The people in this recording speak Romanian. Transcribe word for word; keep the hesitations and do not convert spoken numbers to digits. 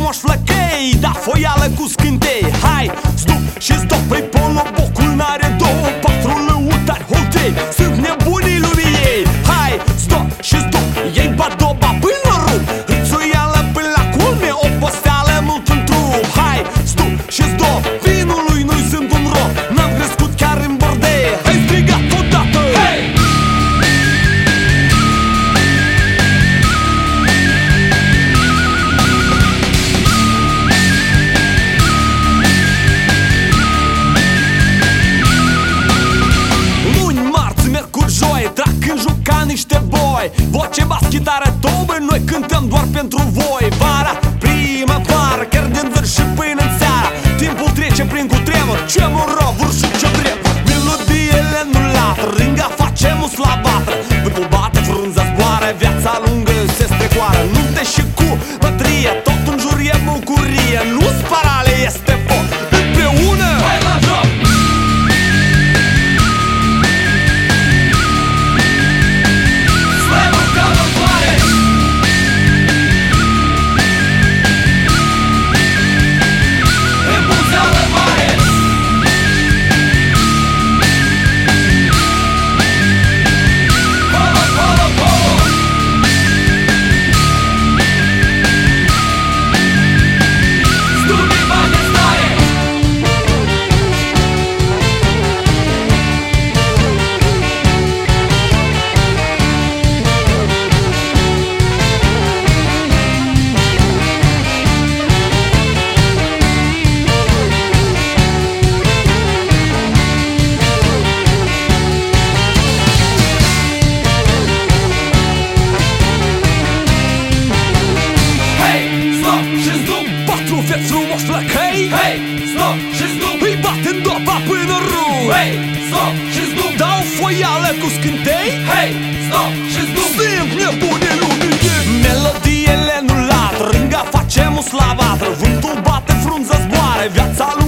frumoși flăcăi, da foială cu scântei. Hai, stop și stop, păi polo, bocul n-are două, patru lăutari, holtei, sunt nebunii lumii ei. Hai, stop și stop, ei bat doba până rup, hâțuială până la culme, oboseală mult în trup. Hai, stop și stop, vinului nu-i sunt un rob, n-am crescut chiar în bordei. Hai, strigat odată! Hey! Trag când juca niște boi, voce, bas, chitară, tobe, noi cântăm doar pentru voi. Vara, primăvară, chiar din vârf și până în seara, timpul trece prin cutremur, ce morovuri și ce drept. Melodiile nu latră, ringa face muslavatră, vântul bate, frunza zboară, viața lungă se strecoară. Nunte și cu mătrie, tot în jur e bucurie, nu-ți parale, este foc, împreună hai la joc! Frumoși flăcăi, hey, stop și stop, îi bat în doba până rup. Hey, stop și stop, dau foială cu scântei. Hey, stop și stop, sunt nebunii lumii. Melodiile nu latră, ringa face muslavatră, vântul bate, frunza zboară, viața